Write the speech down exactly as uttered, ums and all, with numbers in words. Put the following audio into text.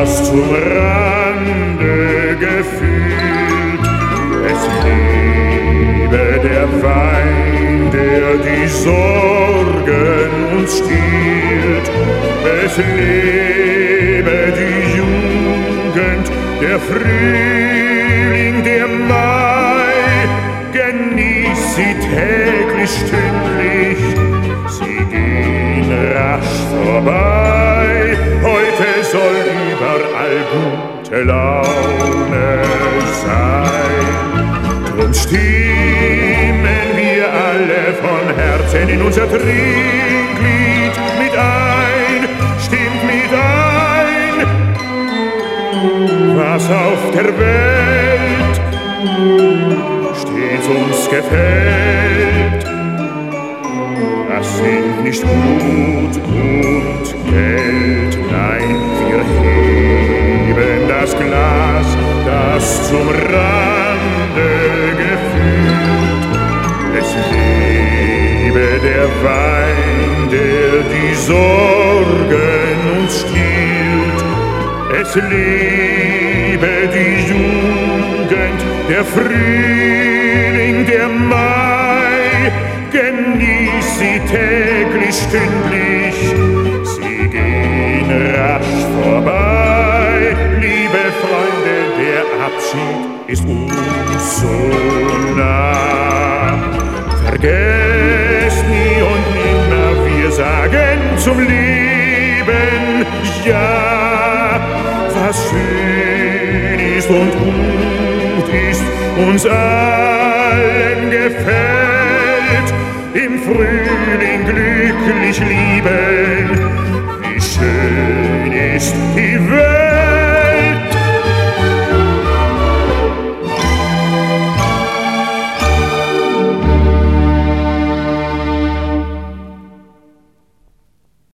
das zum Rande gefüllt. Es lebe der Wein, der die Sorgen uns stillt. Es lebe die Jugend, der Frühling, der Mai. Genieß sie täglich, stündlich, sie gehen rasch vorbei. Heute soll überall gute Laune sein. Drum stimmen wir alle von Herzen in unser Trinklied mit ein. Stimmt mit ein, was auf der Welt stets uns gefällt. Das sind nicht Gut und Geld, nein, wir heben das Glas, das zum Rande gefüllt. Es lebe der Wein, der die Sorgen uns stillt. Es lebe die Jugend, der Frühling, der Mai. Genieß sie täglich, stündlich, sie gehen rasch vorbei. Liebe Freunde, der Abschied ist uns so nah. Vergesst nie und nimmer, wir sagen zum Leben ja. Was schön ist und gut ist, uns allen gefällt. Im Frühling glücklich lieben, wie schön ist die Welt.